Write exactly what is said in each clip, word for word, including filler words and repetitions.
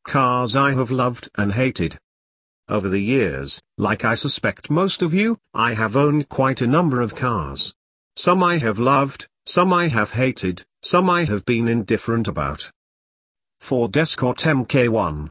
cars I have loved and hated. Over the years, like I suspect most of you, I have owned quite a number of cars. Some I have loved, some I have hated, some I have been indifferent about. Ford Escort M K one.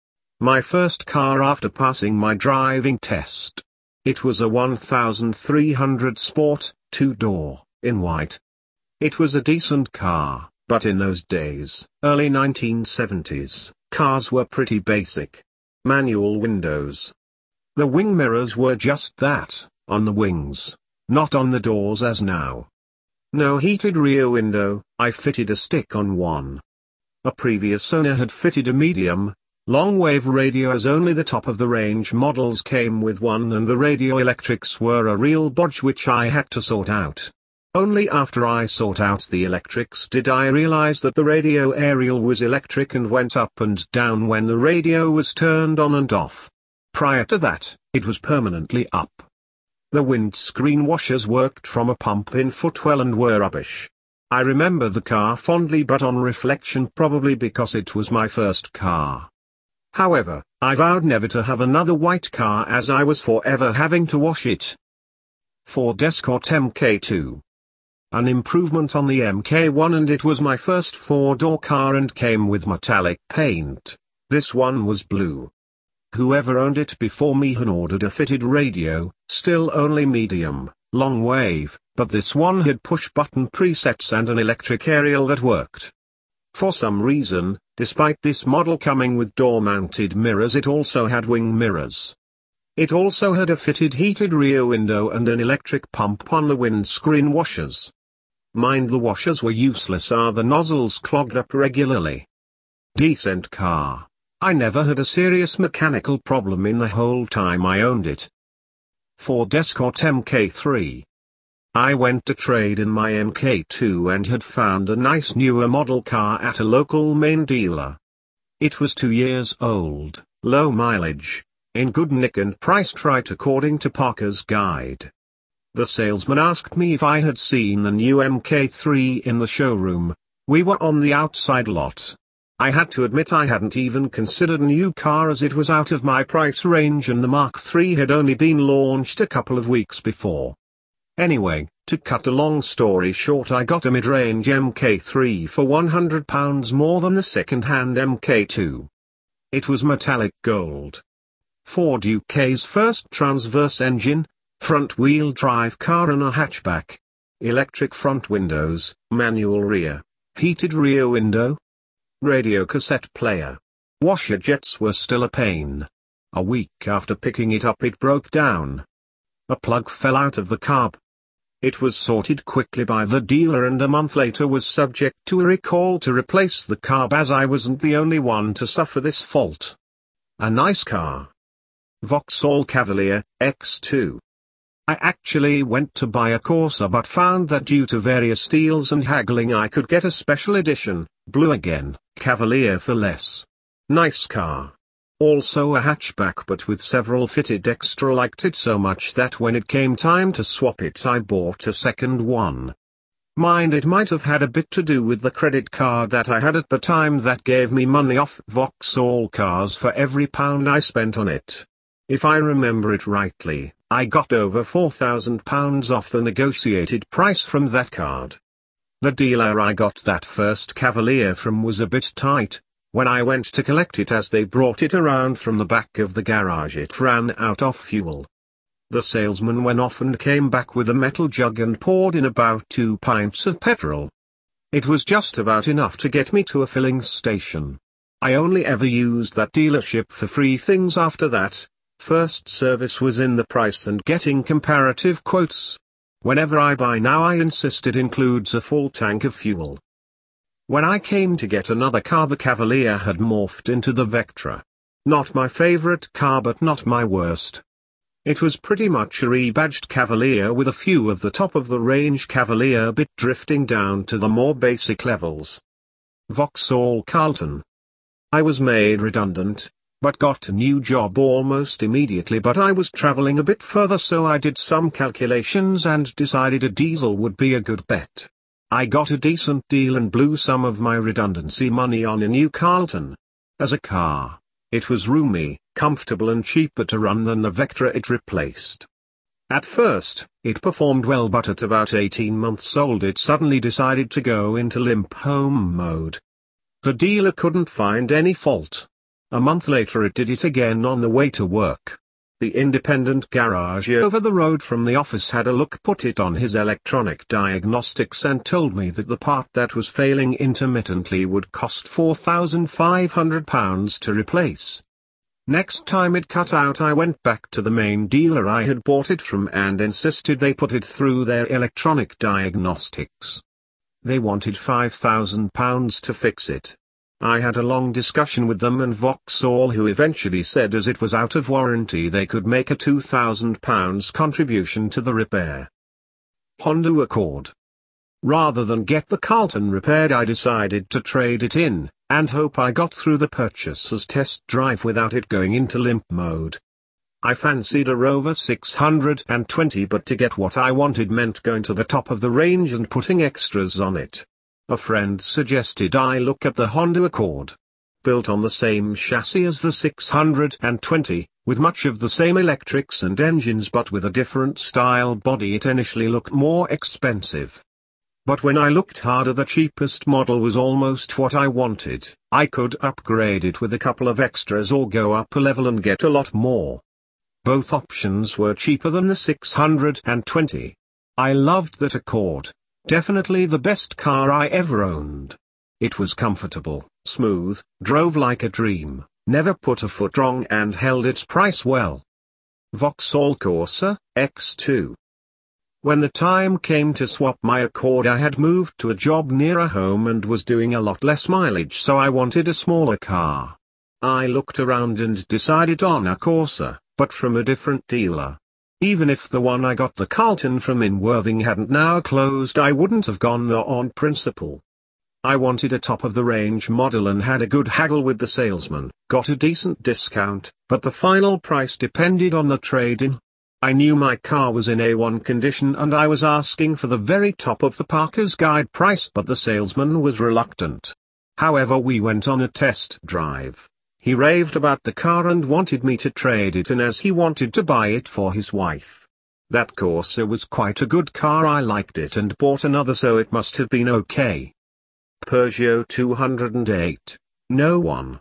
My first car after passing my driving test. It was a thirteen hundred Sport, two-door, in white. It was a decent car, but in those days, early nineteen seventies, cars were pretty basic. Manual windows. The wing mirrors were just that, on the wings, not on the doors as now. No heated rear window, I fitted a stick on one. A previous owner had fitted a medium, long-wave radio as only the top-of-the-range models came with one, and the radio electrics were a real bodge which I had to sort out. Only after I sought out the electrics did I realize that the radio aerial was electric and went up and down when the radio was turned on and off. Prior to that, it was permanently up. The windscreen washers worked from a pump in footwell and were rubbish. I remember the car fondly, but on reflection probably because it was my first car. However, I vowed never to have another white car as I was forever having to wash it. Ford Escort M K two. An improvement on the M K one, and it was my first four-door car and came with metallic paint. This one was blue. Whoever owned it before me had ordered a fitted radio, still only medium, long wave, but this one had push-button presets and an electric aerial that worked. For some reason, despite this model coming with door-mounted mirrors, it also had wing mirrors. It also had a fitted heated rear window and an electric pump on the windscreen washers. Mind the washers were useless as the nozzles clogged up regularly. Decent car. I never had a serious mechanical problem in the whole time I owned it. Ford Escort M K three. I went to trade in my M K two and had found a nice newer model car at a local main dealer. It was two years old, low mileage, in good nick and priced right according to Parker's Guide. The salesman asked me if I had seen the new M K three in the showroom. We were on the outside lot. I had to admit I hadn't even considered a new car as it was out of my price range and the Mark three had only been launched a couple of weeks before. Anyway, to cut a long story short, I got a mid-range M K three for one hundred pounds more than the second-hand M K two. It was metallic gold. Ford U K's first transverse engine, front-wheel drive car and a hatchback. Electric front windows, manual rear, heated rear window. Radio cassette player. Washer jets were still a pain. A week after picking it up it broke down. A plug fell out of the carb. It was sorted quickly by the dealer and a month later was subject to a recall to replace the carb, as I wasn't the only one to suffer this fault. A nice car. Vauxhall Cavalier, X two. I actually went to buy a Corsa but found that due to various deals and haggling I could get a special edition, blue again, Cavalier for less. Nice car. Also a hatchback but with several fitted extra. Liked it so much that when it came time to swap it I bought a second one. Mind, it might have had a bit to do with the credit card that I had at the time that gave me money off Vauxhall cars for every pound I spent on it. If I remember it rightly, I got over four thousand pounds off the negotiated price from that card. The dealer I got that first Cavalier from was a bit tight. When I went to collect it as they brought it around from the back of the garage it ran out of fuel. The salesman went off and came back with a metal jug and poured in about two pints of petrol. It was just about enough to get me to a filling station. I only ever used that dealership for free things after that. First service was in the price and getting comparative quotes. Whenever I buy now I insist it includes a full tank of fuel. When I came to get another car the Cavalier had morphed into the Vectra. Not my favorite car but not my worst. It was pretty much a rebadged Cavalier with a few of the top-of-the-range Cavalier bit drifting down to the more basic levels. Vauxhall Carlton. I was made redundant, but got a new job almost immediately, but I was traveling a bit further so I did some calculations and decided a diesel would be a good bet. I got a decent deal and blew some of my redundancy money on a new Carlton. As a car, it was roomy, comfortable and cheaper to run than the Vectra it replaced. At first, it performed well, but at about eighteen months old it suddenly decided to go into limp home mode. The dealer couldn't find any fault. A month later it did it again on the way to work. The independent garage over the road from the office had a look, put it on his electronic diagnostics and told me that the part that was failing intermittently would cost four thousand five hundred pounds to replace. Next time it cut out, I went back to the main dealer I had bought it from and insisted they put it through their electronic diagnostics. They wanted five thousand pounds to fix it. I had a long discussion with them and Vauxhall, who eventually said as it was out of warranty they could make a two thousand pounds contribution to the repair. Honda Accord. Rather than get the Carlton repaired, I decided to trade it in, and hope I got through the purchaser's test drive without it going into limp mode. I fancied a Rover six hundred twenty, but to get what I wanted meant going to the top of the range and putting extras on it. A friend suggested I look at the Honda Accord. Built on the same chassis as the six hundred twenty, with much of the same electrics and engines but with a different style body, it initially looked more expensive. But when I looked harder, the cheapest model was almost what I wanted. I could upgrade it with a couple of extras or go up a level and get a lot more. Both options were cheaper than the six hundred twenty. I loved that Accord. Definitely the best car I ever owned. It was comfortable, smooth, drove like a dream, never put a foot wrong and held its price well. Vauxhall Corsa, X two. When the time came to swap my Accord, I had moved to a job nearer home and was doing a lot less mileage, so I wanted a smaller car. I looked around and decided on a Corsa, but from a different dealer. Even if the one I got the Carlton from in Worthing hadn't now closed, I wouldn't have gone there on principle. I wanted a top-of-the-range model and had a good haggle with the salesman, got a decent discount, but the final price depended on the trade-in. I knew my car was in A one condition and I was asking for the very top of the Parker's Guide price, but the salesman was reluctant. However, we went on a test drive. He raved about the car and wanted me to trade it in as he wanted to buy it for his wife. That Corsa was quite a good car, I liked it and bought another, so it must have been okay. Peugeot two oh eight, no one.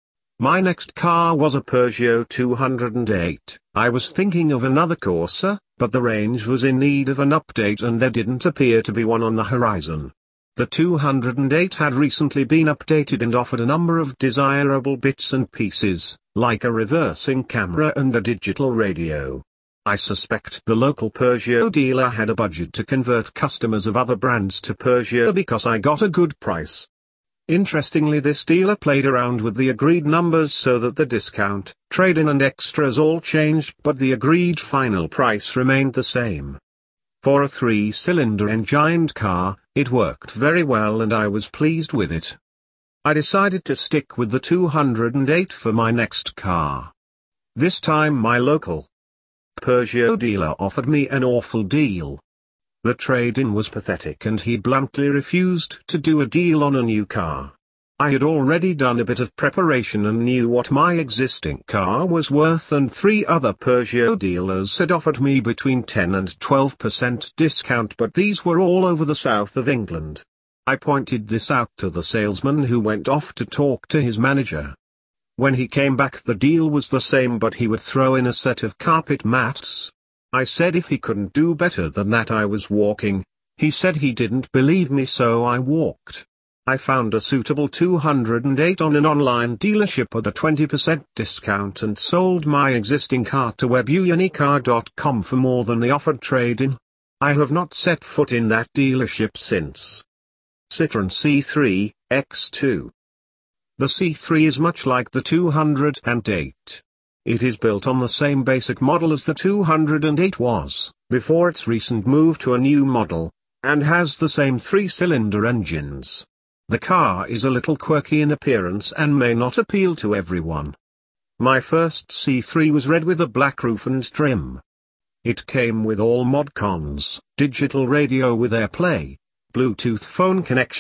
My next car was a Peugeot two oh eight. I was thinking of another Corsa, but the range was in need of an update and there didn't appear to be one on the horizon. The two oh eight had recently been updated and offered a number of desirable bits and pieces, like a reversing camera and a digital radio. I suspect the local Peugeot dealer had a budget to convert customers of other brands to Peugeot because I got a good price. Interestingly, this dealer played around with the agreed numbers so that the discount, trade-in and extras all changed, but the agreed final price remained the same. For a three-cylinder engined car, it worked very well and I was pleased with it. I decided to stick with the two oh eight for my next car. This time my local Peugeot dealer offered me an awful deal. The trade-in was pathetic and he bluntly refused to do a deal on a new car. I had already done a bit of preparation and knew what my existing car was worth, and three other Peugeot dealers had offered me between ten and twelve percent discount, but these were all over the south of England. I pointed this out to the salesman, who went off to talk to his manager. When he came back, the deal was the same, but he would throw in a set of carpet mats. I said if he couldn't do better than that I was walking. He said he didn't believe me, so I walked. I found a suitable two oh eight on an online dealership at a twenty percent discount and sold my existing car to webunicar dot com for more than the offered trade-in. I have not set foot in that dealership since. Citroën C three, X two. The C three is much like the two oh eight. It is built on the same basic model as the two oh eight was, before its recent move to a new model, and has the same three-cylinder engines. The car is a little quirky in appearance and may not appeal to everyone. My first C three was red with a black roof and trim. It came with all mod cons, digital radio with AirPlay, Bluetooth phone connection,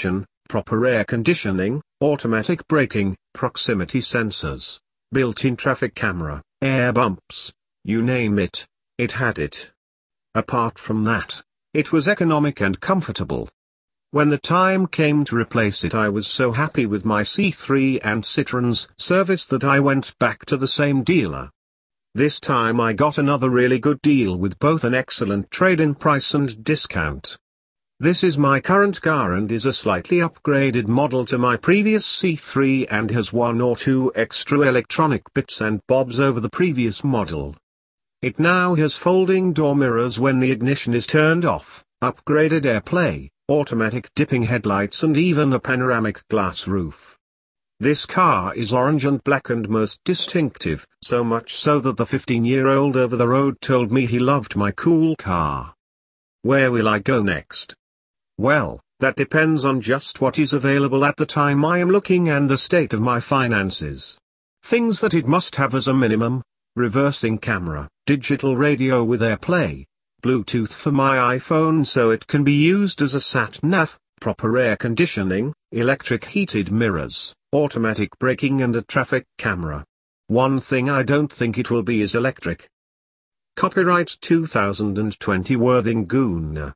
proper air conditioning, automatic braking, proximity sensors, built-in traffic camera, air bumps, you name it, it had it. Apart from that, it was economic and comfortable. When the time came to replace it, I was so happy with my C three and Citroen's service that I went back to the same dealer. This time I got another really good deal with both an excellent trade-in price and discount. This is my current car and is a slightly upgraded model to my previous C three and has one or two extra electronic bits and bobs over the previous model. It now has folding door mirrors when the ignition is turned off, upgraded AirPlay, automatic dipping headlights and even a panoramic glass roof. This car is orange and black and most distinctive, so much so that the fifteen-year-old over the road told me he loved my cool car. Where will I go next? Well, that depends on just what is available at the time I am looking and the state of my finances. Things that it must have as a minimum: reversing camera, digital radio with AirPlay, Bluetooth for my iPhone so it can be used as a sat-nav, proper air conditioning, electric heated mirrors, automatic braking and a traffic camera. One thing I don't think it will be is electric. Copyright two thousand twenty Worthing Goon.